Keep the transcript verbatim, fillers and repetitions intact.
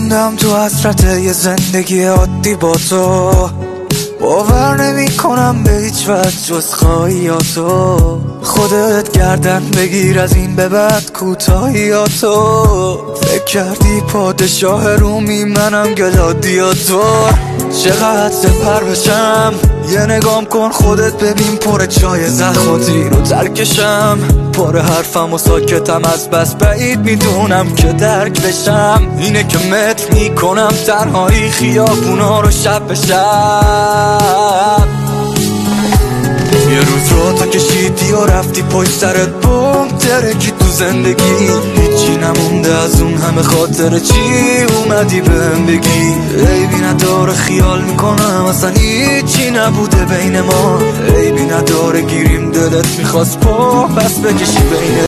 موندم تو حسرت یه زندگی عادی با تو. باور نمی کنم به هیچ وجه جز خواهیاتو. خودت گردن بگیر از این به بعد کوتاهیاتو. فکر کردی پادشاه رومی منم گلادیاتور. چقدر سپر بشم یه نگام کن خودت ببین پر چای زخم و تیر و ترکشم. پر حرفم و ساکتم از بس بعید میدونم که درک بشم. اینه که متر میکنم تنهایی خیابونا رو شب به شب. یه روز رو تا کشیدی و رفتی پشت سرت بوم ترکی تو زندگی. هیچی نمونده از اون همه خاطر چی اومدی بهم بگی. عیبی نداره خیال میکنم اصلا هیچی نبوده بین ما. عیبی نداره گیریم دلت میخواست پا پس بکشی بین